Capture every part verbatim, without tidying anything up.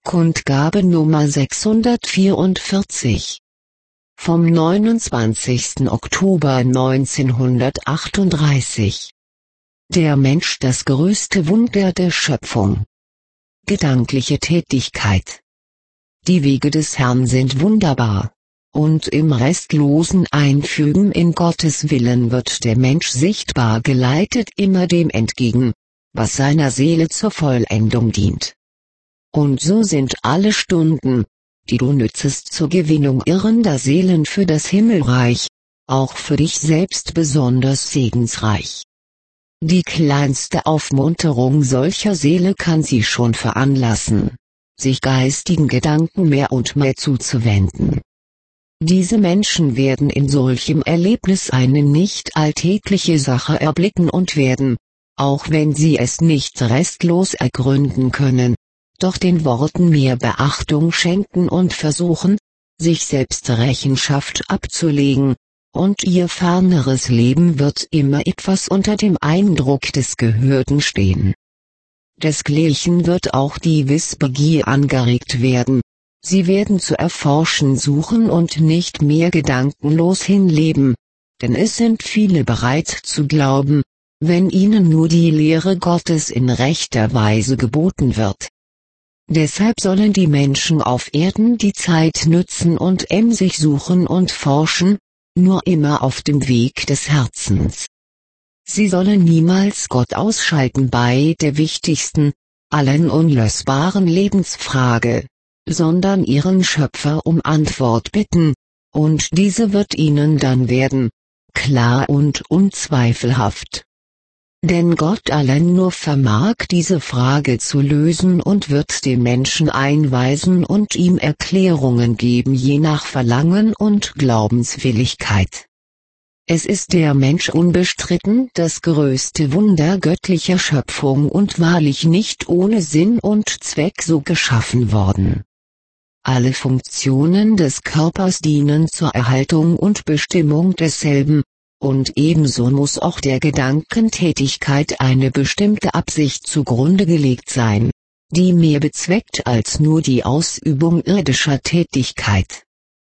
Kundgabe Nummer sechshundertvierundvierzig. Vom neunundzwanzigsten Oktober neunzehnhundertachtunddreißig. Der Mensch, das größte Wunder der Schöpfung. Gedankliche Tätigkeit. Die Wege des Herrn sind wunderbar, und im restlosen Einfügen in Gottes Willen wird der Mensch sichtbar geleitet immer dem entgegen, was seiner Seele zur Vollendung dient. Und so sind alle Stunden, die du nützest zur Gewinnung irrender Seelen für das Himmelreich, auch für dich selbst besonders segensreich. Die kleinste Aufmunterung solcher Seele kann sie schon veranlassen, sich geistigen Gedanken mehr und mehr zuzuwenden. Diese Menschen werden in solchem Erlebnis eine nicht alltägliche Sache erblicken und werden, auch wenn sie es nicht restlos ergründen können, doch den Worten mehr Beachtung schenken und versuchen, sich selbst Rechenschaft abzulegen, und ihr ferneres Leben wird immer etwas unter dem Eindruck des Gehörten stehen. Desgleichen wird auch die Wissbegier angeregt werden, sie werden zu erforschen suchen und nicht mehr gedankenlos hinleben, denn es sind viele bereit zu glauben, wenn ihnen nur die Lehre Gottes in rechter Weise geboten wird. Deshalb sollen die Menschen auf Erden die Zeit nützen und emsig suchen und forschen, nur immer auf dem Weg des Herzens. Sie sollen niemals Gott ausschalten bei der wichtigsten, allen unlösbaren Lebensfrage, sondern ihren Schöpfer um Antwort bitten, und diese wird ihnen dann werden, klar und unzweifelhaft. Denn Gott allein nur vermag diese Frage zu lösen und wird dem Menschen einweisen und ihm Erklärungen geben je nach Verlangen und Glaubenswilligkeit. Es ist der Mensch unbestritten das größte Wunder göttlicher Schöpfung und wahrlich nicht ohne Sinn und Zweck so geschaffen worden. Alle Funktionen des Körpers dienen zur Erhaltung und Bestimmung desselben, und ebenso muss auch der Gedankentätigkeit eine bestimmte Absicht zugrunde gelegt sein, die mehr bezweckt als nur die Ausübung irdischer Tätigkeit.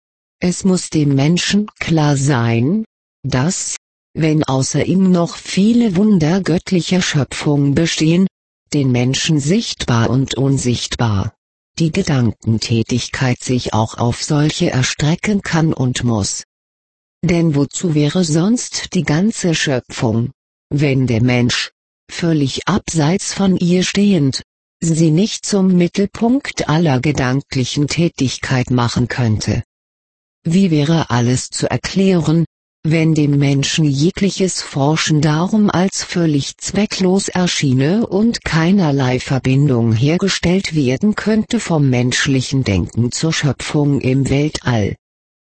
Es muss dem Menschen klar sein, dass, wenn außer ihm noch viele Wunder göttlicher Schöpfung bestehen, den Menschen sichtbar und unsichtbar, die Gedankentätigkeit sich auch auf solche erstrecken kann und muss. Denn wozu wäre sonst die ganze Schöpfung, wenn der Mensch, völlig abseits von ihr stehend, sie nicht zum Mittelpunkt aller gedanklichen Tätigkeit machen könnte? Wie wäre alles zu erklären, wenn dem Menschen jegliches Forschen darum als völlig zwecklos erschiene und keinerlei Verbindung hergestellt werden könnte vom menschlichen Denken zur Schöpfung im Weltall?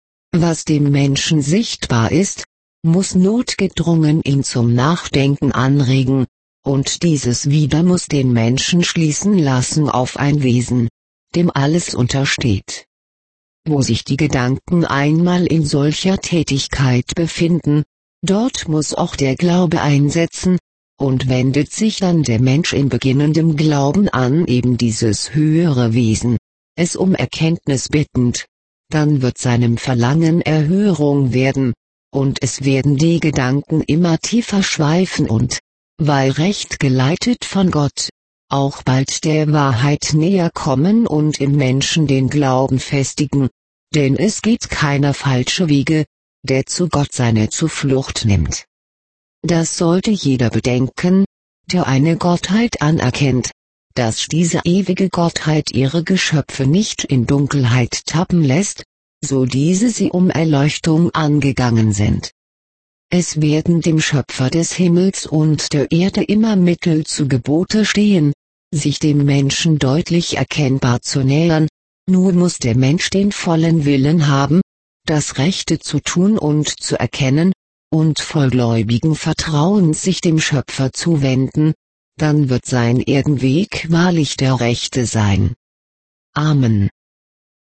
Was dem Menschen sichtbar ist, muss notgedrungen ihn zum Nachdenken anregen, und dieses wieder muss den Menschen schließen lassen auf ein Wesen, dem alles untersteht. Wo sich die Gedanken einmal in solcher Tätigkeit befinden, dort muss auch der Glaube einsetzen, und wendet sich dann der Mensch in beginnendem Glauben an eben dieses höhere Wesen, es um Erkenntnis bittend, dann wird seinem Verlangen Erhörung werden, und es werden die Gedanken immer tiefer schweifen und, weil recht geleitet von Gott, auch bald der Wahrheit näher kommen und im Menschen den Glauben festigen, denn es geht keiner falsche Wege, der zu Gott seine Zuflucht nimmt. Das sollte jeder bedenken, der eine Gottheit anerkennt, dass diese ewige Gottheit ihre Geschöpfe nicht in Dunkelheit tappen lässt, so diese sie um Erleuchtung angegangen sind. Es werden dem Schöpfer des Himmels und der Erde immer Mittel zu Gebote stehen, sich dem Menschen deutlich erkennbar zu nähern, nur muss der Mensch den vollen Willen haben, das Rechte zu tun und zu erkennen, und vollgläubigen Vertrauens sich dem Schöpfer zuwenden, dann wird sein Erdenweg wahrlich der rechte sein. Amen.